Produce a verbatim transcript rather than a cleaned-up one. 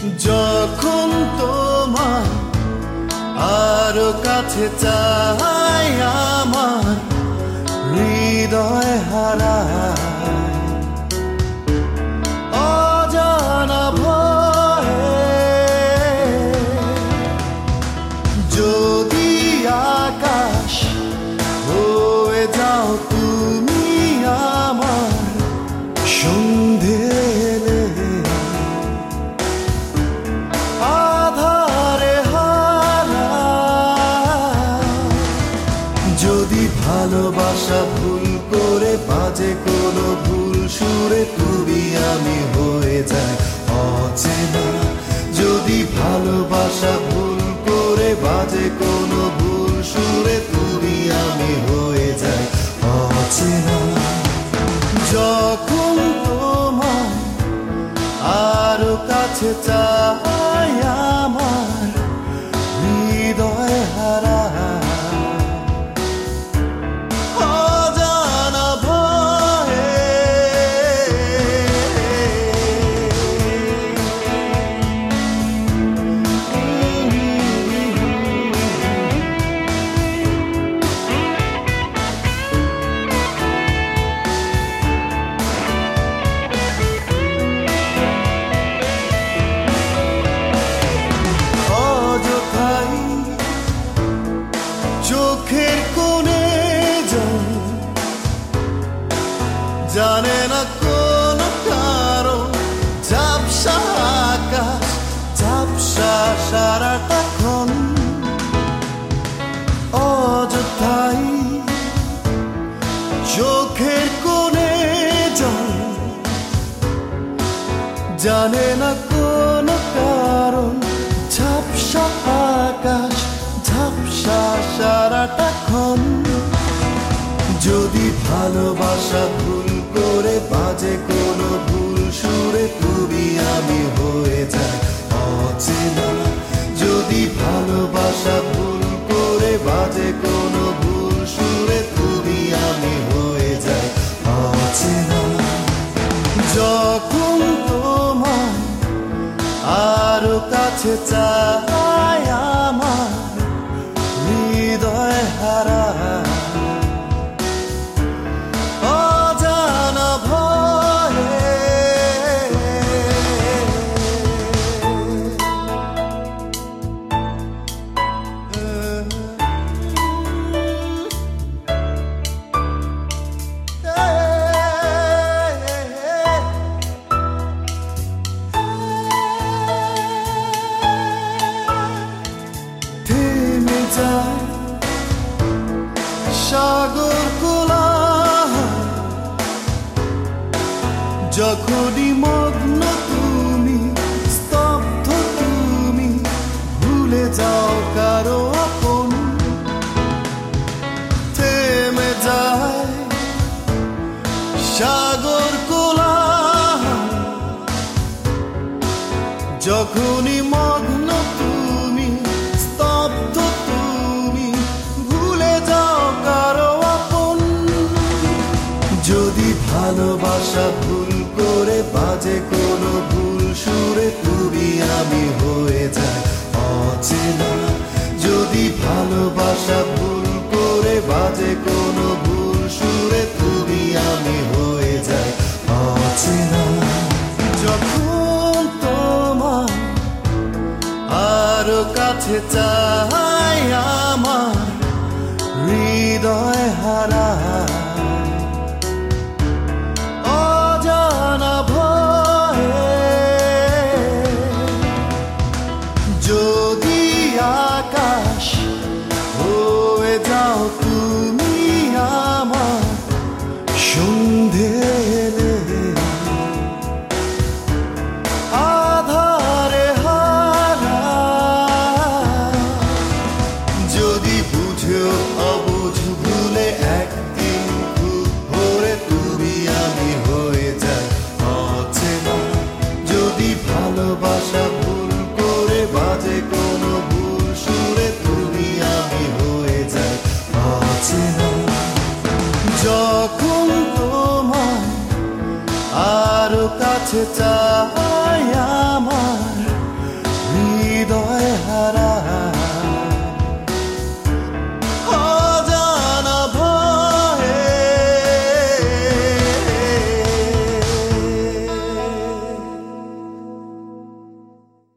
যখন তোমার আরো কাছে চাই আমার হৃদয় হারায় অজানা ভয়ে যদি আকাশ হয়ে যাও তুমি আমার সন্ধে ভালোবাসা ভুল করে বাজে কোনো ভুল সুরে তুমি আমি হয়ে যায় অচেনা যদি ভালোবাসা ভুল করে বাজে কোনো ভুল সুরে তুমি আমি হয়ে যায় অচেনা যখন তোমার আরো কাছে চাই আমার হৃদয় হারায় চোখের কোণে জানে না কোন কারণ ঝাপসা আকাশ ঝাপসা সারাটাক্ষণ অযথাই চোখের কোণে জানে না কোন কারণ ঝাপসা আকাশ ঝাপসা সারাটাক্ষণ যদি ভালোবাসা ভুল করে বাজে কোনো ভুল সুরে তুমি আমি হয়ে যায় অচেনা যদি ভালোবাসা ভুল করে বাজে কোনো ভুল সুরে তুমি আমি হয়ে যায় অচেনা যখন তোমার আরো কাছে চাই আমার হৃদয় হারায় অজানা ভয়ে সাগর কোলাহল যখনই মগ্ন তুমি স্তব্ধ তুমি ভুলে যাও কারো আপন থেমে যায় সাগর কোলাহল যখনই মগ্ন তুমি স্তব্ধ তুমি ভুলে যাও কারো আপন যদি ভালোবাসা ভুল করে বাজে কোনো ভুল সুরে তুমি আমি হয়ে যায় অচেনা যদি ভালোবাসা ভুল করে বাজে কোনো ভুল সুরে তুমি আমি হয়ে যায় অচেনা যখন তোমার আরো কাছে চাই আমার হৃদয় হারায় অজানা ভয়ে যদি আকাশ হয়ে যাও তুমি আমার সন্ধে আধারে হারায় যদি বুঝেও অবুঝ ভুলে একদিন খুব ভোরে তুমি আমি হয়ে যাই অচেনা যদি ভালোবাসা ভুল করে বাজে কোনো ভুল সুরে তুমি আমি হয়ে যাই অচেনা যখন তোমার আরো কাছে চা